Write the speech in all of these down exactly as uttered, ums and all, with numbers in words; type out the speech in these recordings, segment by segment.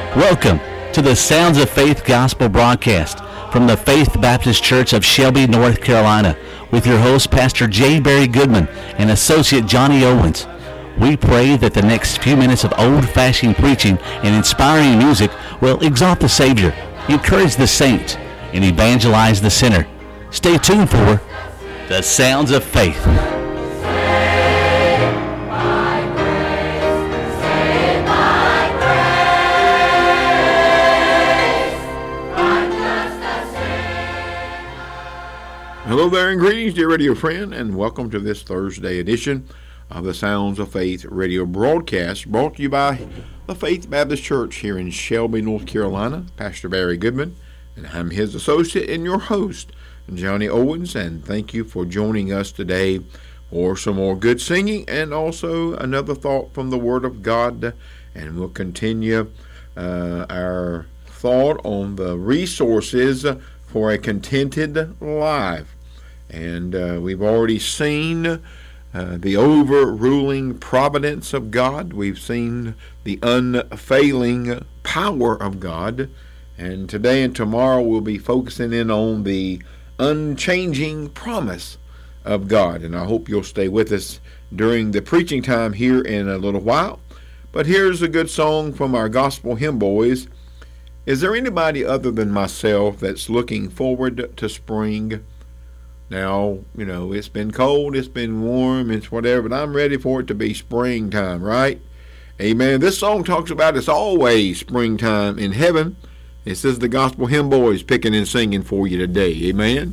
Welcome to the Sounds of Faith Gospel broadcast from the Faith Baptist Church of Shelby, North Carolina, with your host, Pastor J. Barry Goodman and Associate Johnny Owens. We pray that the next few minutes of old-fashioned preaching and inspiring music will exalt the Savior, encourage the saints, and evangelize the sinner. Stay tuned for the Sounds of Faith. Hello there and greetings, dear radio friend, and welcome to this Thursday edition of the Sounds of Faith radio broadcast, brought to you by the Faith Baptist Church here in Shelby, North Carolina. Pastor Barry Goodman, and I'm his associate and your host, Johnny Owens, and thank you for joining us today for some more good singing and also another thought from the Word of God, and we'll continue uh, our thought on the resources for a contented life. And uh, we've already seen uh, the overruling providence of God. We've seen the unfailing power of God. And today and tomorrow we'll be focusing in on the unchanging promise of God. And I hope you'll stay with us during the preaching time here in a little while. But here's a good song from our gospel hymn boys. Is there anybody other than myself that's looking forward to spring? Now, you know, it's been cold, it's been warm, it's whatever, but I'm ready for it to be springtime, right? Amen. This song talks about it's always springtime in heaven. It says the gospel hymn boys picking and singing for you today. Amen.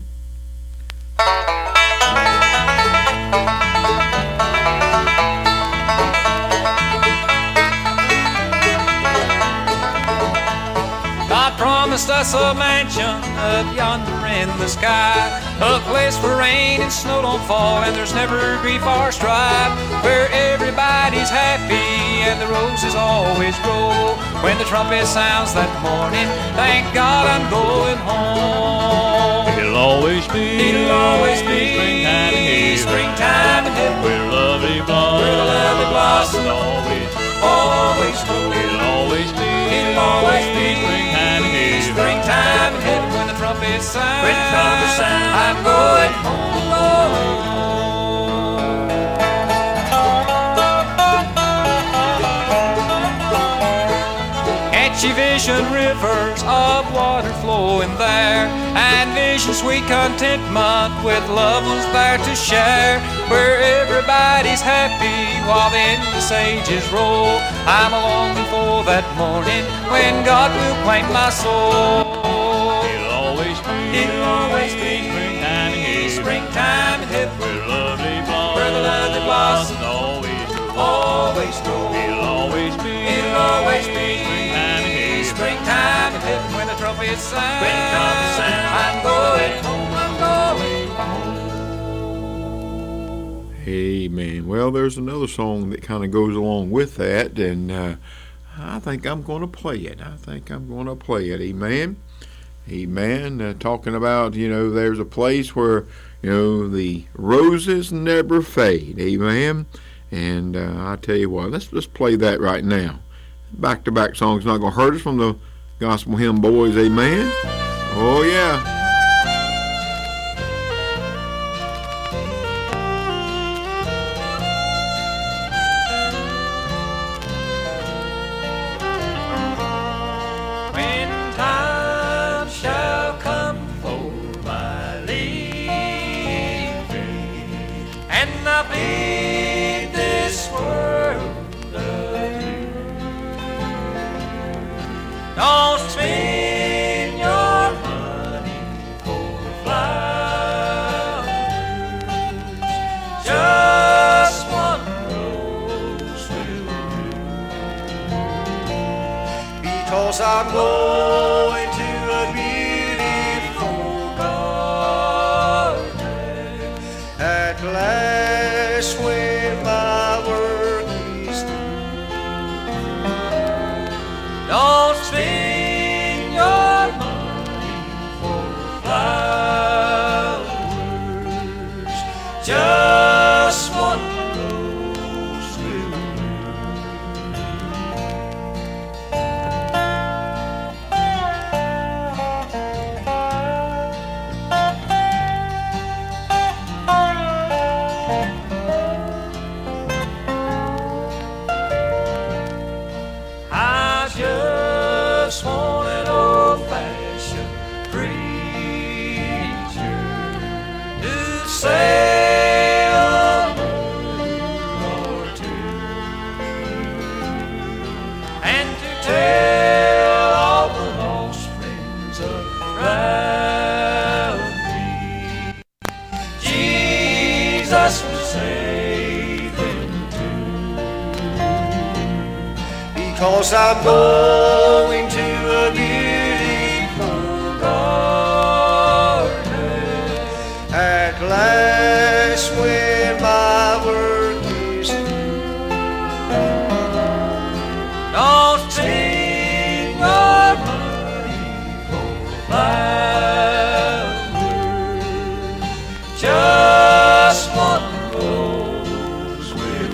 Promised us a mansion up yonder in the sky, a place where rain and snow don't fall and there's never grief or strife, where everybody's happy and the roses always grow. When the trumpet sounds that morning, thank God I'm going home. It'll always be, it'll always be springtime in heaven, springtime in heaven, where lovely blossoms, where the lovely blossoms always, always grow. It'll always be, it'll always be springtime in heaven, springtime in heaven, when the trumpet sounds, when the trumpet sounds, I'm going home, going home. Can't you vision rivers of water flowing there, and vision sweet contentment with loved ones there to share, where everybody's happy while the endless ages roll. I'm longing for that morning when God will claim my soul. It'll always be, it'll always be springtime in heaven, springtime in heaven, where lovely blossoms, where the lovely blossoms always grow. always grow. It'll always be, it'll always be springtime in heaven, springtime in heaven, when the trumpet sounds, when the trumpet sounds, I'm going home, I'm going home. Amen. Well, there's another song that kind of goes along with that, and uh, I think I'm going to play it. I think I'm going to play it. Amen. Amen. Uh, talking about, you know, there's a place where, you know, the roses never fade. Amen. And uh, I tell you what, let's let's play that right now. Back-to-back songs not going to hurt us from the gospel hymn boys. Amen. Oh, yeah. Don't spend your money for flowers, just one rose will do. Because I'm going to a beautiful garden at last when my work is through. Don't spend your money for flowers, just one rose will do. 'cause I'm going to a beautiful garden. At last, when my work is through, Don't take your money for flowers, just one rose will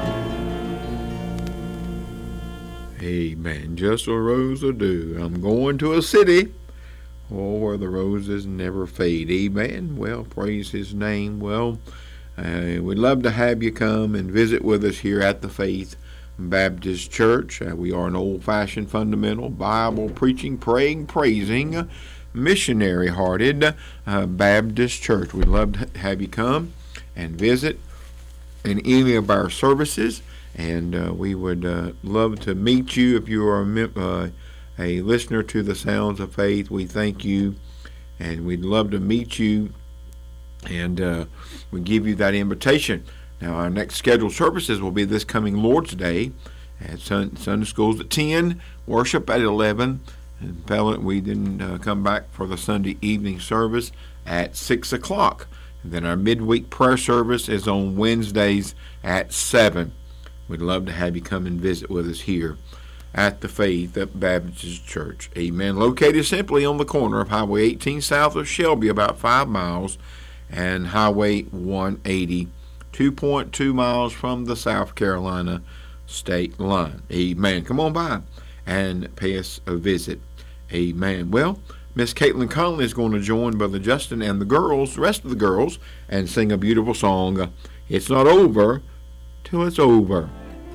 do. Amen. Just a rose will do. I'm going to a city, oh, where the roses never fade. Amen. Well, praise His name. Well, uh, we'd love to have you come and visit with us here at the Faith Baptist Church. Uh, we are an old-fashioned, fundamental, Bible preaching, praying, praising, missionary-hearted uh, Baptist church. We'd love to have you come and visit in any of our services, and uh, we would uh, love to meet you. If you are a, mem- uh, a listener to the Sounds of Faith, we thank you, and we'd love to meet you, and uh, we give you that invitation. Now, our next scheduled services will be this coming Lord's Day at sun- Sunday schools at ten, worship at eleven, and we didn't uh, come back for the Sunday evening service at six o'clock. And then our midweek prayer service is on Wednesdays at seven. We'd love to have you come and visit with us here at the Faith Baptist Church. Amen. Located simply on the corner of Highway eighteen south of Shelby, about five miles, and Highway one eighty, two point two miles from the South Carolina state line. Amen. Come on by and pay us a visit. Amen. Well, Miss Caitlin Conley is going to join Brother Justin and the girls, the rest of the girls, and sing a beautiful song. It's not over till it's over.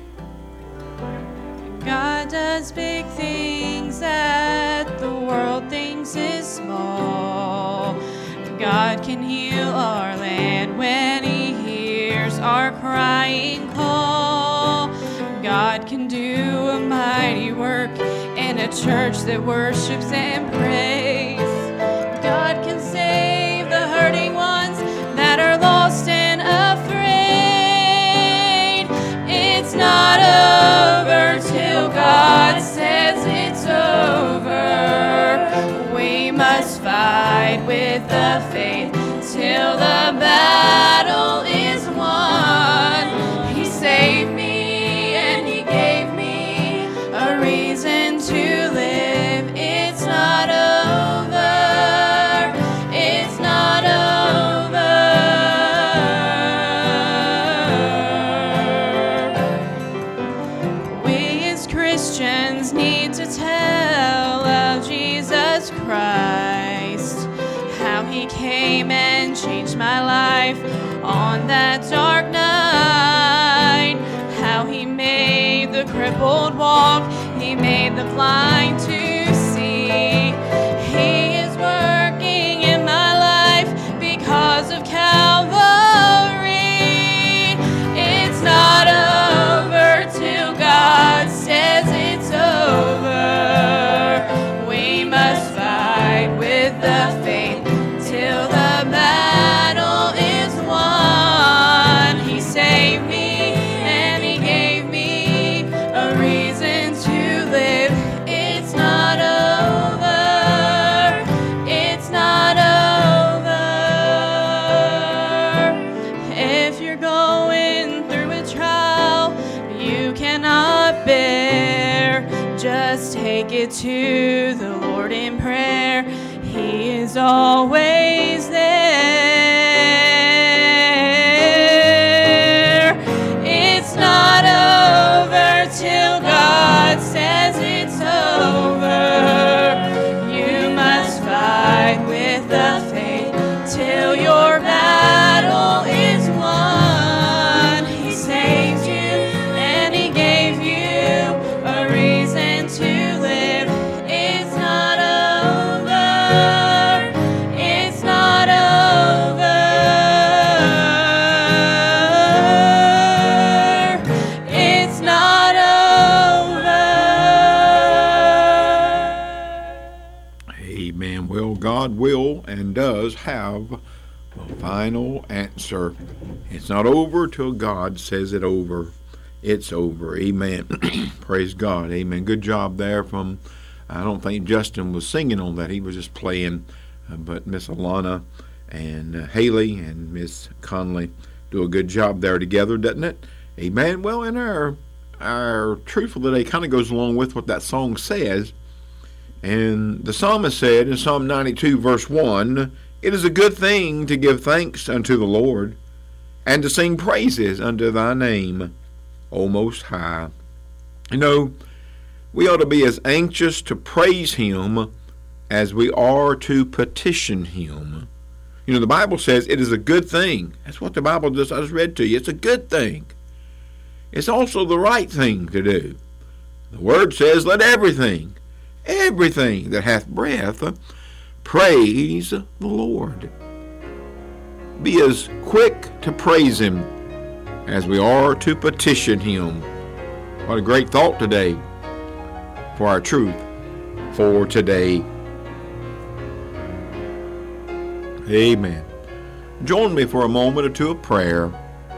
God does big things that the world thinks is small. God can heal our land when He hears our crying call. God can do a mighty work in a church that worships and prays. God can save the hurting ones that are lost and afraid. It's not over till God says it's over. We must fight with the faith till the battle is won. He saved me and He gave me a reason to live. It's not over. It's not over. We as Christians need to tell of Jesus Christ, how He came and changed my life on that dark night, how He made the crippled walk, He made the blind to see. He is working in my life because of Calvary. It's not over till God says it's over. We must fight with the faith till the battle is won. He saved me and He gave me a reason to live. It's not over. It's not over. If you're going through a trial you cannot bear, just take it to the Lord in prayer. He is always there. It's not over till God says it's over. You must fight with the faith till your battle is won. He saved you and He gave you a reason to live. It's not over. It's not over. It's not over. Amen. Well, God will and does have the final answer. It's not over till God says it over. it's over. Amen. Praise God. Amen. Good job there from, I don't think Justin was singing on that. He was just playing. Uh, but Miss Alana and uh, Haley and Miss Conley do a good job there together, doesn't it? Amen. Well, in our, our truth for the day kind of goes along with what that song says. And the psalmist said in Psalm ninety-two, verse one, "It is a good thing to give thanks unto the Lord, and to sing praises unto thy name, O Most High." You know, we ought to be as anxious to praise him as we are to petition him. You know, the Bible says it is a good thing. That's what the Bible just I just read to you. It's a good thing. It's also the right thing to do. The Word says, "Let everything, everything that hath breath, praise the Lord." Be as quick to praise him as we are to petition him. What a great thought today for our truth for today. Amen. Join me for a moment or two of prayer.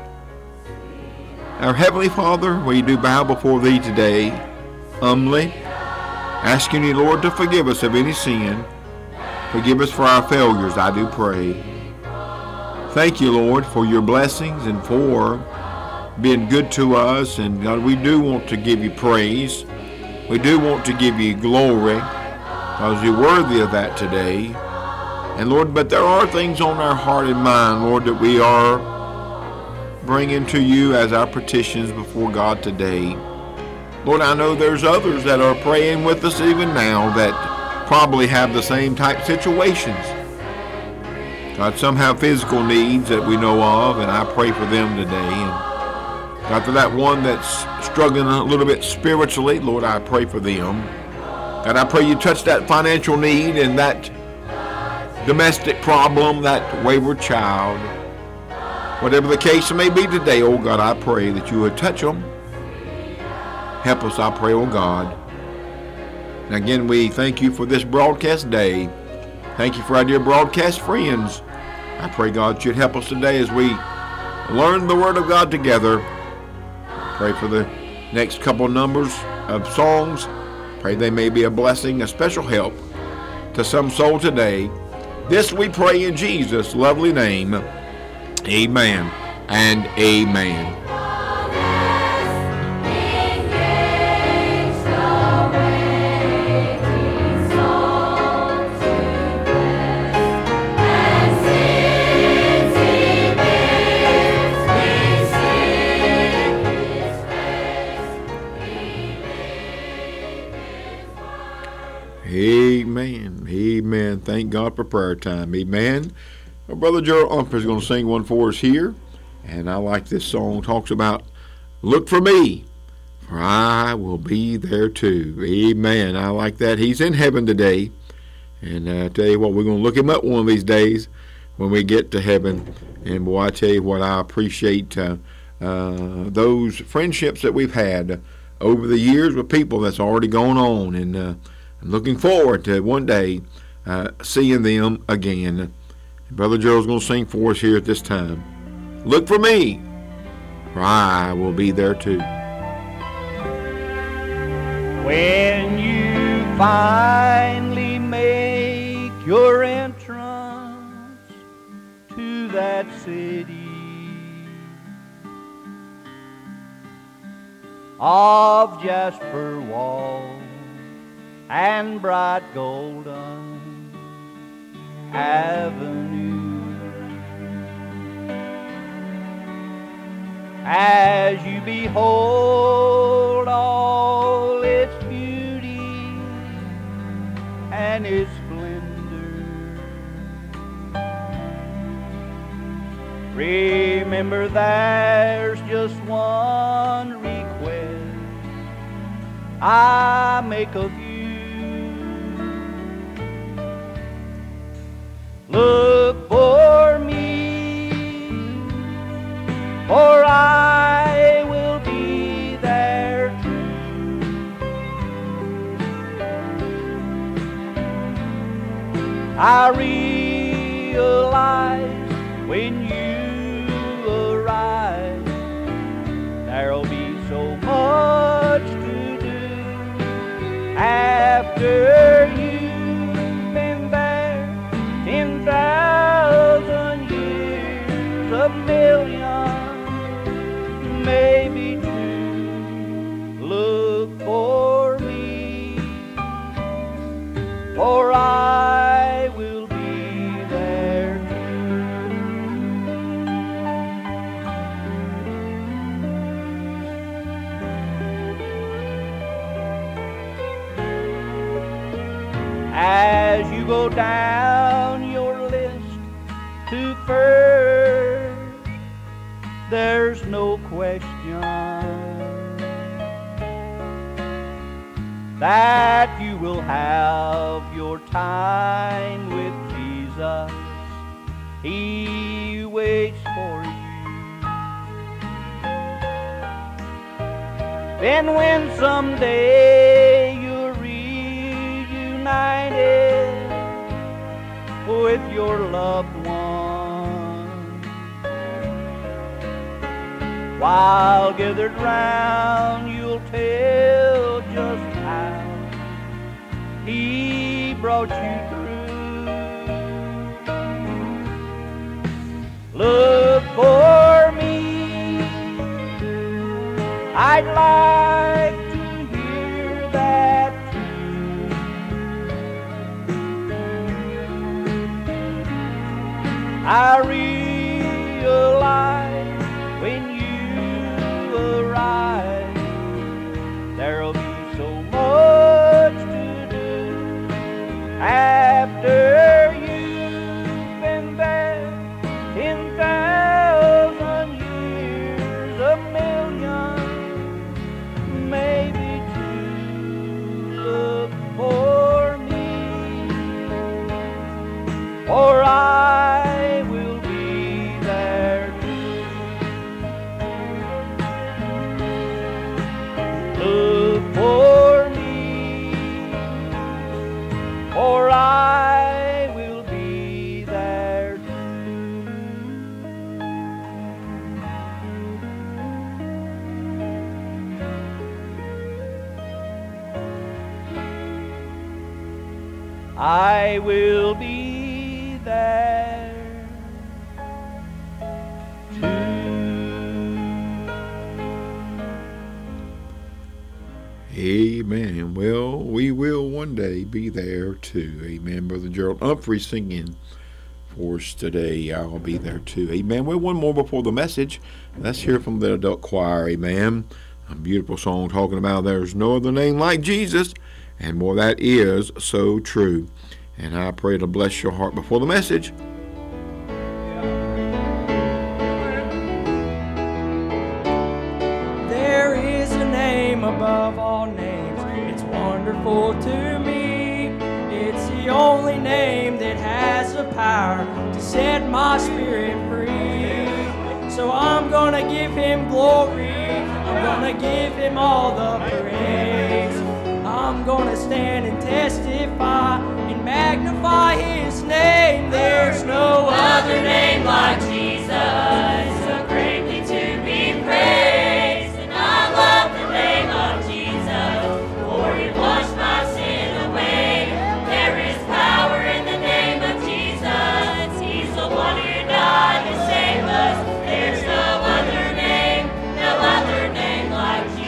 Our Heavenly Father, we do bow before thee today, humbly, asking you, Lord, to forgive us of any sin. Forgive us for our failures, I do pray. Thank you, Lord, for your blessings and for being good to us. And God, we do want to give you praise. We do want to give you glory, because you're worthy of that today. And Lord, but there are things on our heart and mind, Lord, that we are bringing to you as our petitions before God today. Lord, I know there's others that are praying with us even now that probably have the same type situations. God, some have physical needs that we know of, and I pray for them today. And God, for that one that's struggling a little bit spiritually, Lord, I pray for them. God, I pray you touch that financial need and that domestic problem, that wayward child. Whatever the case may be today, oh God, I pray that you would touch them. Help us, I pray, oh God. And again, we thank you for this broadcast day. Thank you for our dear broadcast friends. I pray, God, you'd help us today as we learn the Word of God together. Pray for the next couple numbers of songs. Pray they may be a blessing, a special help to some soul today. This we pray in Jesus' lovely name. Amen and amen. Amen. Amen. Thank God for prayer time. Amen. Well, Brother Gerald Umper is going to sing one for us here. And I like this song. It talks about, "Look for me, for I will be there too." Amen. I like that. He's in heaven today. And I tell you what, we're going to look him up one of these days when we get to heaven. And boy, I tell you what, I appreciate uh, uh, those friendships that we've had over the years with people that's already gone on. And uh, I'm looking forward to one day uh, seeing them again. Brother Joe's going to sing for us here at this time. "Look for me, for I will be there too." When you finally make your entrance to that city of jasper walls and bright golden avenue, as you behold all its beauty and its splendor, remember there's just one request I make of you. Look for me, for I will be there too. I realize when you arrive, there'll be so After you've been there ten thousand years, a million, maybe two, look for me, for I will be there as you go down your list to first, there's no question that you will have your time with Jesus. He waits for you. Then when someday you're reunited with your loved one, while gathered round you'll tell just how He brought you through. Look for me, I'd like to hear that too. I realize when you arrive, there'll be so much to do. After you've been there ten thousand years, a million, maybe two, look for me, for I will be there too. Look for me, for I will be there too. I will be there too. Amen. Well, we will one day be there too. Amen. Brother Gerald Humphrey singing for us today. I'll be there too. Amen. Well, one more before the message. Let's hear from the adult choir. Amen. A beautiful song talking about there's no other name like Jesus. And boy, that is so true. And I pray to bless your heart before the message. There is a name above all names. It's wonderful to me. It's the only name that has the power to set my spirit free. So I'm gonna give Him glory. I'm gonna give Him all the praise. I'm gonna stand and testify and magnify His name. There's no other name like Jesus, so greatly to be praised. And I love the name of Jesus, for He washed my sin away. There is power in the name of Jesus. He's the one who died to save us. There's no other name, no other name like Jesus.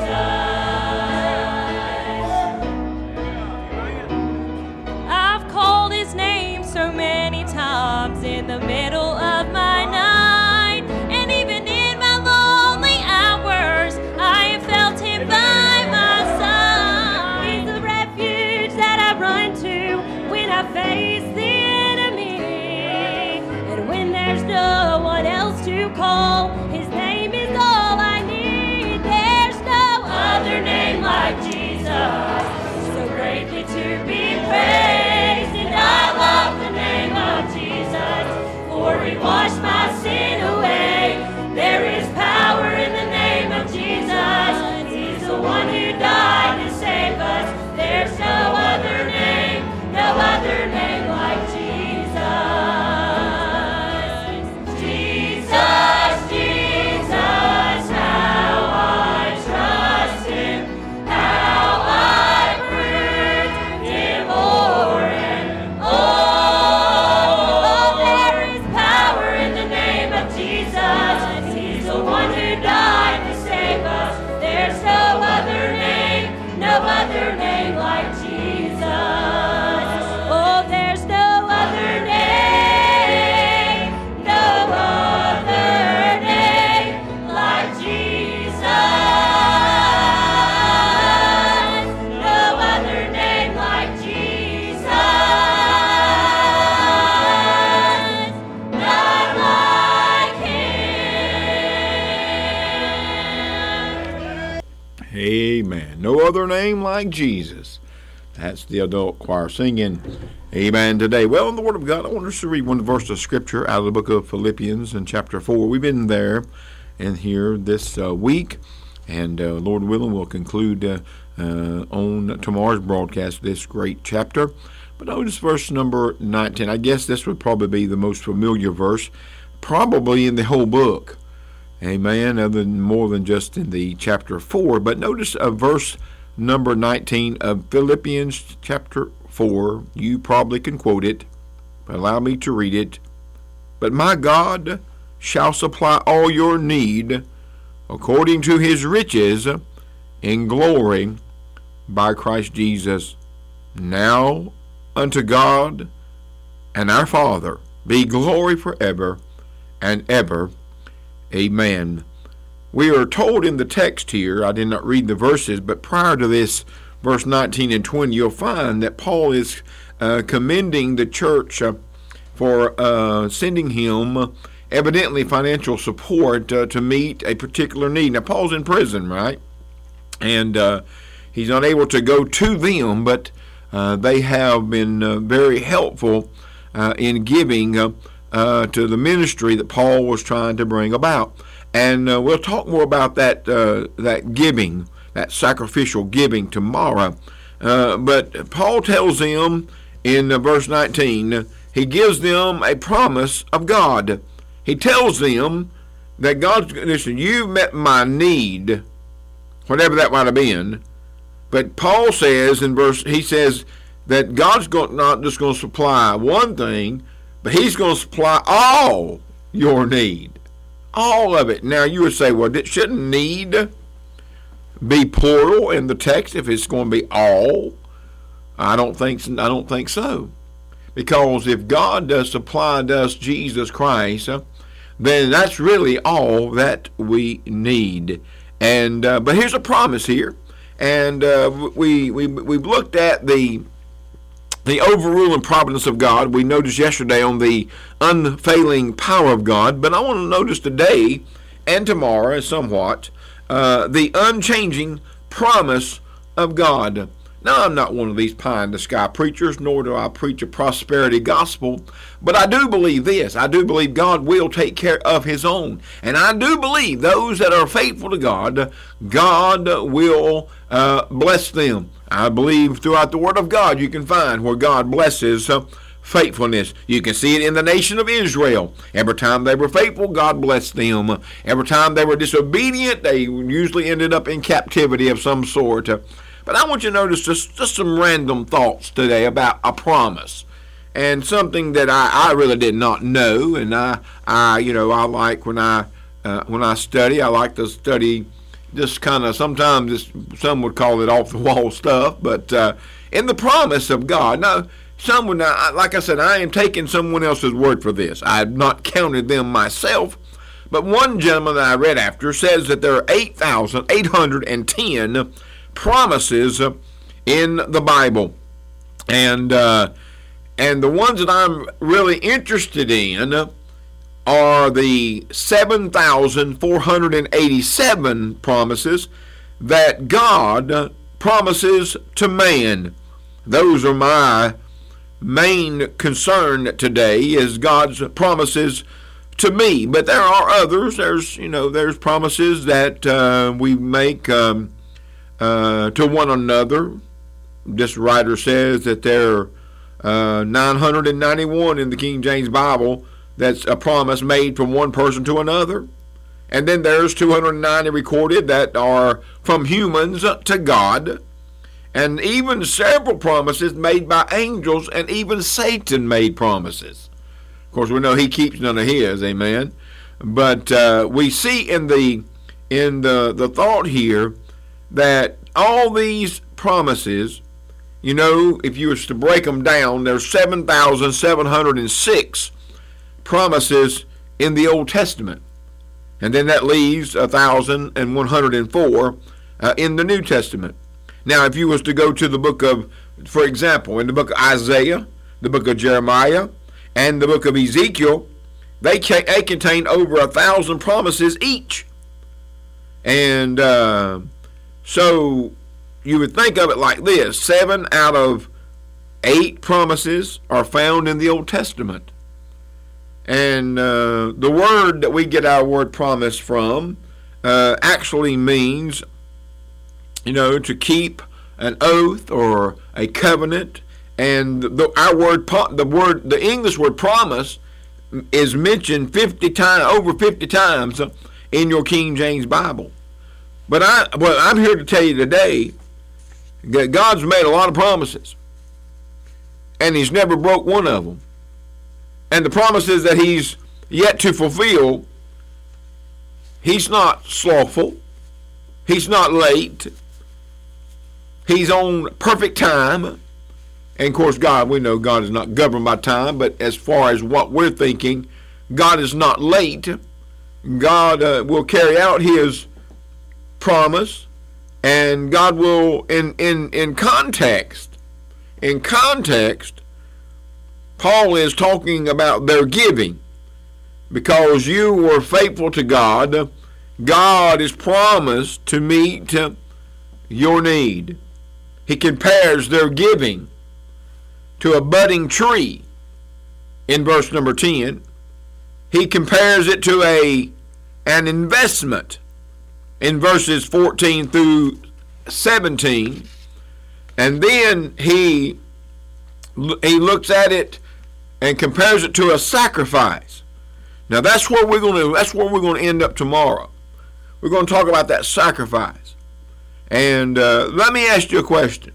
I've called His name so many times in the middle of my night, and even in my lonely hours, I have felt Him by my side. He's the refuge that I run to when I face the enemy, and when there's no one else to call, His name is all I need. There's no other name like Jesus, so greatly to be praised. And I love the name of Jesus, for He washed my sin away. There is power in the name of Jesus. He's the one who died to save us. There's no other name, no other name like Jesus. Jesus, other name like Jesus. That's the adult choir singing amen today. Well, in the Word of God, I want us to read one verse of Scripture out of the book of Philippians in chapter four. We've been there and here this uh, week, and uh, Lord willing, we'll conclude uh, uh, on tomorrow's broadcast this great chapter. But notice verse number nineteen. I guess this would probably be the most familiar verse, probably in the whole book. Amen, other than more than just in the chapter four. But notice uh, verse number nineteen of Philippians chapter four. You probably can quote it, but allow me to read it. But my God shall supply all your need according to his riches in glory by Christ Jesus. Now unto God and our Father be glory forever and ever. Amen. We are told in the text here, I did not read the verses, but prior to this, verse nineteen and twenty, you'll find that Paul is uh, commending the church uh, for uh, sending him evidently financial support uh, to meet a particular need. Now, Paul's in prison, right? And uh, he's not able to go to them, but uh, they have been uh, very helpful uh, in giving uh, uh, to the ministry that Paul was trying to bring about. And uh, we'll talk more about that uh, that giving, that sacrificial giving tomorrow. Uh, but Paul tells them in uh, verse nineteen, he gives them a promise of God. He tells them that God's, listen, you've met my need, whatever that might have been. But Paul says in verse, he says that God's going, not just going to supply one thing, but he's going to supply all your need. All of it. Now you would say, well, shouldn't need be plural in the text if it's going to be all? I don't think I don't think so. Because if God does supply us Jesus Christ, uh, then that's really all that we need. And uh, but here's a promise here, and uh, we we we've looked at the the overruling providence of God. We noticed yesterday on the unfailing power of God, but I want to notice today and tomorrow somewhat uh, the unchanging promise of God. Now, I'm not one of these pie-in-the-sky preachers, nor do I preach a prosperity gospel, but I do believe this. I do believe God will take care of his own. And I do believe those that are faithful to God, God will uh, bless them. I believe throughout the Word of God you can find where God blesses uh, faithfulness. You can see it in the nation of Israel. Every time they were faithful, God blessed them. Every time they were disobedient, they usually ended up in captivity of some sort. But I want you to notice just, just some random thoughts today about a promise. And something that I, I really did not know. And I, I you know, I like when I uh, when I study, I like to study just kind of, sometimes just, some would call it off-the-wall stuff. But uh, in the promise of God, now, some would not, like I said, I am taking someone else's word for this. I have not counted them myself. But one gentleman that I read after says that there are eight thousand eight hundred ten promises in the Bible, and uh, and the ones that I'm really interested in are the seven thousand four hundred eighty-seven promises that God promises to man. Those are my main concern today, is God's promises to me. But there are others. There's you know there's promises that uh, we make. Um, Uh, to one another. This writer says that there are uh, nine hundred ninety-one in the King James Bible that's a promise made from one person to another. And then there's two hundred ninety recorded that are from humans to God. And even several promises made by angels, and even Satan made promises. Of course, we know he keeps none of his, amen. But uh, we see in the in the, the thought here that all these promises, you know, if you was to break them down, there's seven thousand seven hundred six promises in the Old Testament. And then that leaves one thousand one hundred four uh, in the New Testament. Now, if you was to go to the book of, for example, in the book of Isaiah, the book of Jeremiah, and the book of Ezekiel, they, ca- they contain over a thousand promises each. And uh, So you would think of it like this. Seven out of eight promises are found in the Old Testament. And uh, the word that we get our word promise from uh, actually means, you know, to keep an oath or a covenant. And the, our word, the word, the English word promise is mentioned fifty times, over fifty times in your King James Bible. But I, well, I'm here to tell you today that God's made a lot of promises, and He's never broke one of them. And the promises that He's yet to fulfill, He's not slothful. He's not late. He's on perfect time. And of course, God, we know God is not governed by time, but as far as what we're thinking, God is not late. God uh, will carry out His promise, and God will, in, in, in context, in context, Paul is talking about their giving. Because you were faithful to God, God is promised to meet your need. He compares their giving to a budding tree in verse number ten. He compares it to a an investment in verses fourteen through seventeen. And then he he looks at it and compares it to a sacrifice. Now that's where we're going to that's where we're going to end up tomorrow. We're going to talk about that sacrifice. And uh, let me ask you a question.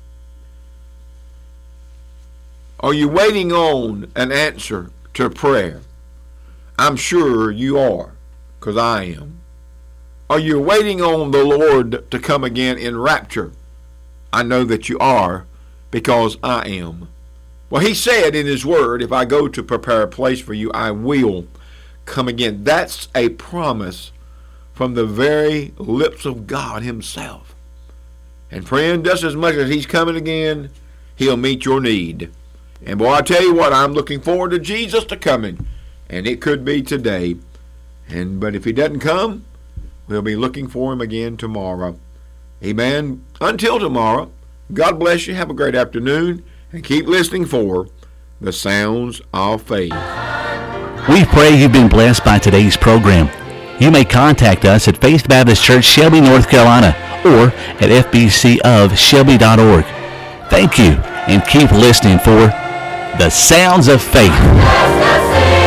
Are you waiting on an answer to prayer? I'm sure you are, because I am. Are you waiting on the Lord to come again in rapture? I know that you are, because I am. Well, He said in His word, if I go to prepare a place for you, I will come again. That's a promise from the very lips of God Himself. And friend, just as much as He's coming again, He'll meet your need. And boy, I tell you what, I'm looking forward to Jesus to coming. And it could be today. And but if He doesn't come, we'll be looking for Him again tomorrow. Amen. Until tomorrow, God bless you. Have a great afternoon. And keep listening for the Sounds of Faith. We pray you've been blessed by today's program. You may contact us at Faith Baptist Church, Shelby, North Carolina, or at f b c of shelby dot org. Thank you, and keep listening for the Sounds of Faith.